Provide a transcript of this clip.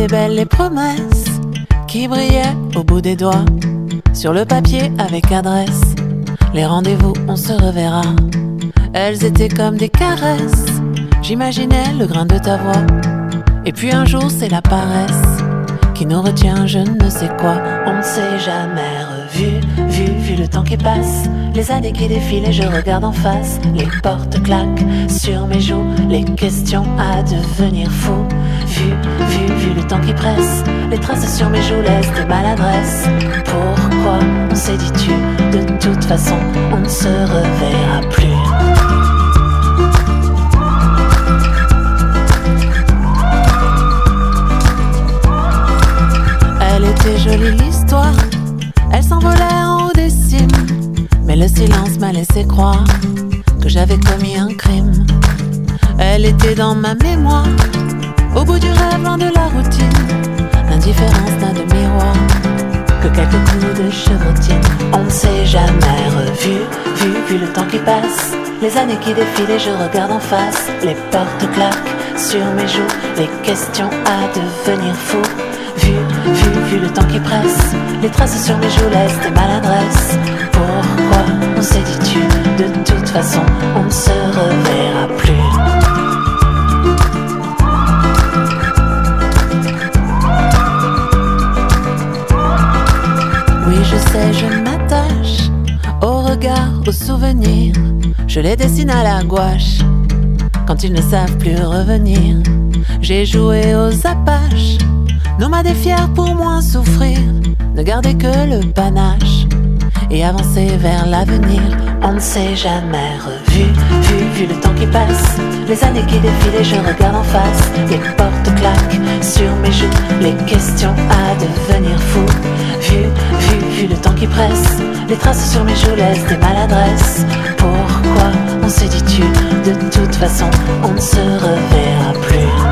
étaient belles les promesses qui brillaient au bout des doigts, sur le papier avec adresse. Les rendez-vous, on se reverra. Elles étaient comme des caresses, j'imaginais le grain de ta voix. Et puis un jour c'est la paresse qui nous retient, je ne sais quoi. On ne s'est jamais revu, vu le temps qui passe, les années qui défilent et je regarde en face. Les portes claquent sur mes joues, les questions à devenir fou. Vu le temps qui presse, les traces sur mes joues laissent des maladresses. Pourquoi on s'est dit tu, de toute façon on ne se reverra plus. Elle était jolie l'histoire, elle s'envolait en haut des cimes, mais le silence m'a laissé croire que j'avais commis un crime. Elle était dans ma mémoire, au bout du rêve, loin de la routine. L'indifférence n'a de miroir que quelques coups de chevrotine. On ne s'est jamais revu, vu le temps qui passe, les années qui défilent et je regarde en face. Les portes claquent sur mes joues, les questions à devenir fou. Vu le temps qui presse, les traces sur mes joues laissent des maladresses. Pourquoi on s'est dit tu, de toute façon on ne se reverra plus. Oui je sais, je m'attache au regard, aux souvenirs. Je les dessine à la gouache quand ils ne savent plus revenir. J'ai joué aux apaches, nomades et fiers pour moins souffrir, ne garder que le panache et avancer vers l'avenir. On ne s'est jamais revu, vu le temps qui passe, les années qui défilent et je regarde en face. Les portes claquent sur mes joues, les questions à devenir fou. Vu le temps qui presse, les traces sur mes joues laissent des maladresses. Pourquoi on s'est dit tu, de toute façon on ne se reverra plus.